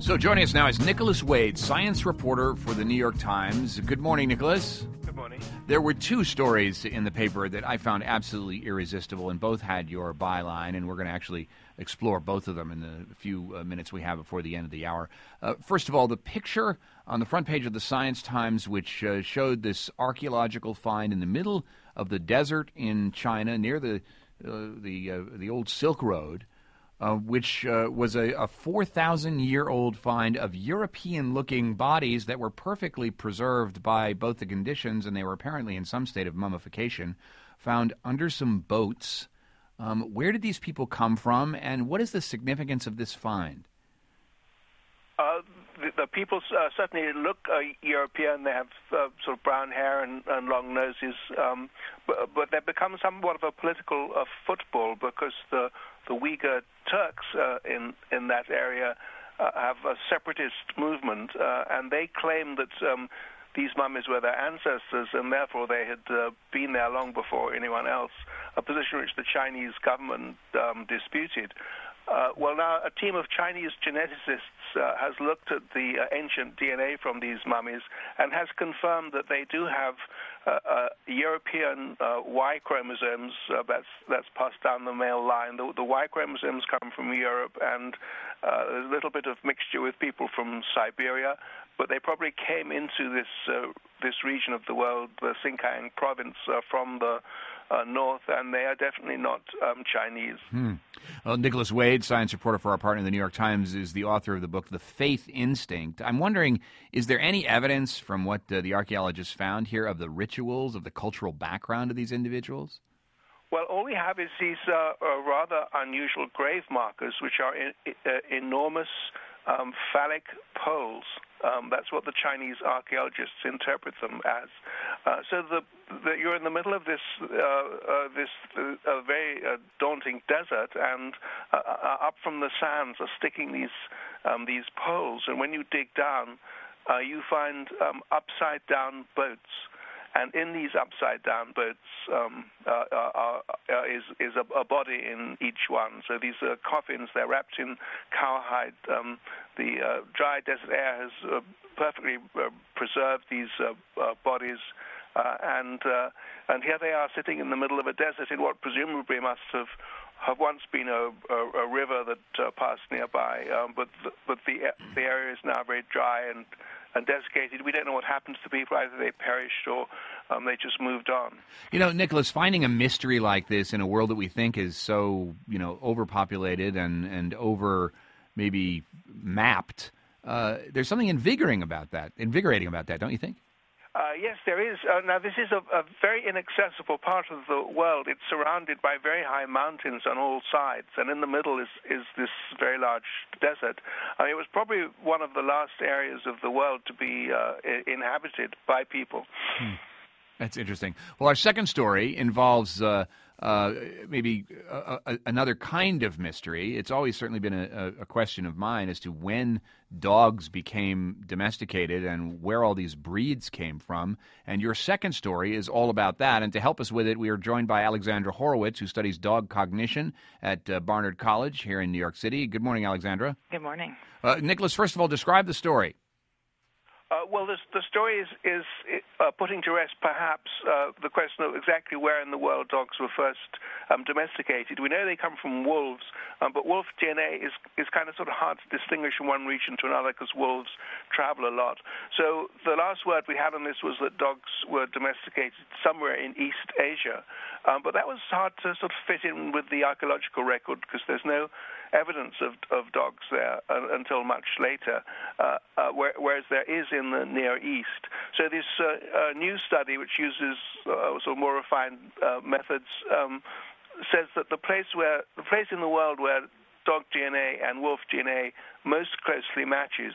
So joining us now is Nicholas Wade, science reporter for the New York Times. Good morning, Nicholas. Good morning. There were two stories in the paper that I found absolutely irresistible, and both had your byline, and we're going to actually explore both of them in the few minutes we have before the end of the hour. First of all, the picture on the front page of the Science Times, which showed this archaeological find in the middle of the desert in China near the old Silk Road, which was a 4,000-year-old find of European-looking bodies that were perfectly preserved by both the conditions, and they were apparently in some state of mummification, found under some boats. Where did these people come from, and what is the significance of this find? The people certainly look European. They have sort of brown hair and long noses, but they've become somewhat of a political football because the Uyghur Turks in that area have a separatist movement, and they claim that these mummies were their ancestors, and therefore they had been there long before anyone else, a position which the Chinese government disputed. Well, now a team of Chinese geneticists has looked at the ancient DNA from these mummies and has confirmed that they do have European Y chromosomes that's passed down the male line. The Y chromosomes come from Europe, and there's a little bit of mixture with people from Siberia, but they probably came into this region of the world, the Xinjiang province, from the north, and they are definitely not Chinese. Well, Nicholas Wade, science reporter for our partner, the New York Times, is the author of the book, The Faith Instinct. I'm wondering, is there any evidence from what the archaeologists found here of the rituals, of the cultural background of these individuals? Well, all we have is these rather unusual grave markers, which are enormous phallic poles. That's what the Chinese archaeologists interpret them as. So you're in the middle of this very daunting desert, and up from the sands are sticking these poles. And when you dig down, you find upside-down boats. And in these upside-down boats is a body in each one. So these are coffins. They're wrapped in cowhide. The dry desert air has perfectly preserved these bodies. And here they are sitting in the middle of a desert in what presumably must have once been a river that passed nearby. But the area is now very dry and desiccated. We don't know what happens to people. Either they perished or they just moved on. You know, Nicholas, finding a mystery like this in a world that we think is so, overpopulated and over maybe mapped, there's something invigorating about that, don't you think? Yes, there is. Now, this is a very inaccessible part of the world. It's surrounded by very high mountains on all sides, and in the middle is this very large desert. It was probably one of the last areas of the world to be inhabited by people. That's interesting. Well, our second story involves maybe another kind of mystery. It's always certainly been a question of mine as to when dogs became domesticated and where all these breeds came from. And your second story is all about that. And to help us with it, we are joined by Alexandra Horowitz, who studies dog cognition at Barnard College here in New York City. Good morning, Alexandra. Good morning. Nicholas, first of all, describe the story. Well, the story is putting to rest perhaps the question of exactly where in the world dogs were first domesticated. We know they come from wolves, but wolf DNA is kind of sort of hard to distinguish from one region to another because wolves travel a lot. So the last word we had on this was that dogs were domesticated somewhere in East Asia, but that was hard to sort of fit in with the archaeological record because there's no evidence of dogs there until much later, whereas there is in the Near East. So this new study, which uses sort of more refined methods, says that the place in the world where dog DNA and wolf DNA most closely matches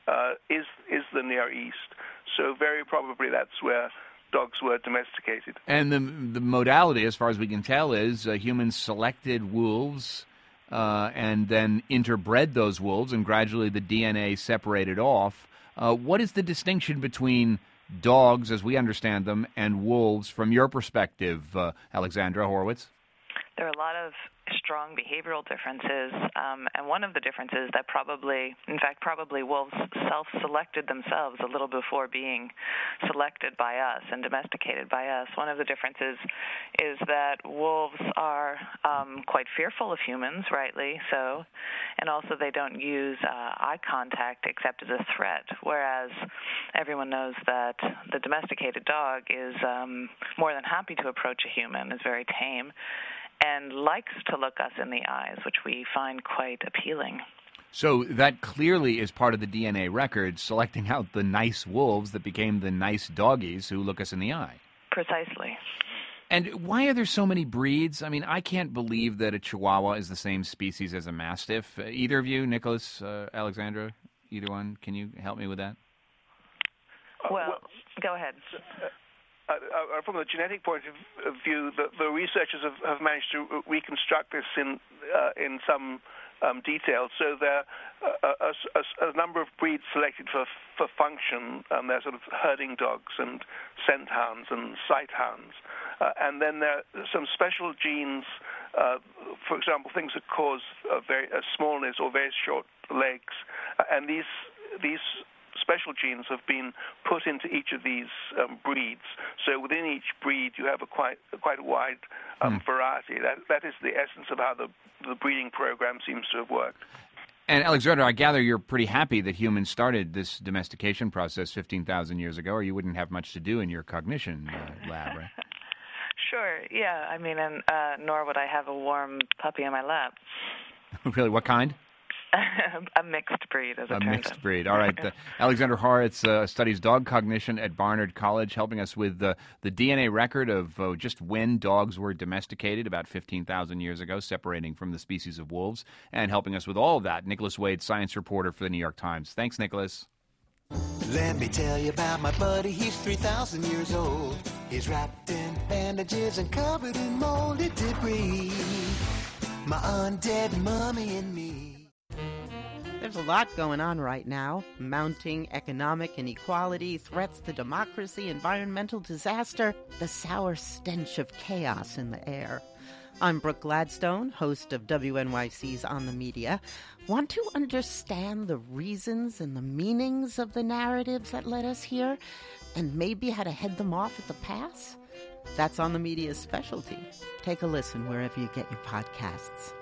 is the Near East. So very probably that's where dogs were domesticated. And the modality, as far as we can tell, is humans selected wolves and then interbred those wolves, and gradually the DNA separated off. What is the distinction between dogs, as we understand them, and wolves from your perspective, Alexandra Horowitz? There are a lot of strong behavioral differences, and one of the differences that probably wolves self-selected themselves a little before being selected by us and domesticated by us. One of the differences is that wolves are quite fearful of humans, rightly so, and also they don't use eye contact except as a threat, whereas everyone knows that the domesticated dog is more than happy to approach a human, is very tame, and likes to look us in the eyes, which we find quite appealing. So that clearly is part of the DNA record, selecting out the nice wolves that became the nice doggies who look us in the eye. Precisely. And why are there so many breeds? I mean, I can't believe that a Chihuahua is the same species as a Mastiff. Either of you, Nicholas, Alexandra, either one, can you help me with that? Well, go ahead. From the genetic point of view, the researchers have managed to reconstruct this in some detail. So there are a number of breeds selected for function. They're sort of herding dogs and scent hounds and sight hounds. And then there are some special genes, for example, things that cause smallness or very short legs. And these special genes have been put into each of these breeds. So within each breed, you have quite a wide variety. That is the essence of how the breeding program seems to have worked. And Alexandra, I gather you're pretty happy that humans started this domestication process 15,000 years ago, or you wouldn't have much to do in your cognition lab, right? Sure, yeah. I mean, and nor would I have a warm puppy in my lap. Really? What kind? A mixed breed, as it turns out. A mixed breed. All right. Alexandra Horowitz studies dog cognition at Barnard College, helping us with the DNA record of just when dogs were domesticated about 15,000 years ago, separating from the species of wolves, and helping us with all of that. Nicholas Wade, science reporter for the New York Times. Thanks, Nicholas. Let me tell you about my buddy. He's 3,000 years old. He's wrapped in bandages and covered in molded debris. My undead mummy and me. There's a lot going on right now. Mounting economic inequality, threats to democracy, environmental disaster, the sour stench of chaos in the air. I'm Brooke Gladstone, host of WNYC's On the Media. Want to understand the reasons and the meanings of the narratives that led us here, and maybe how to head them off at the pass? That's On the Media's specialty. Take a listen wherever you get your podcasts.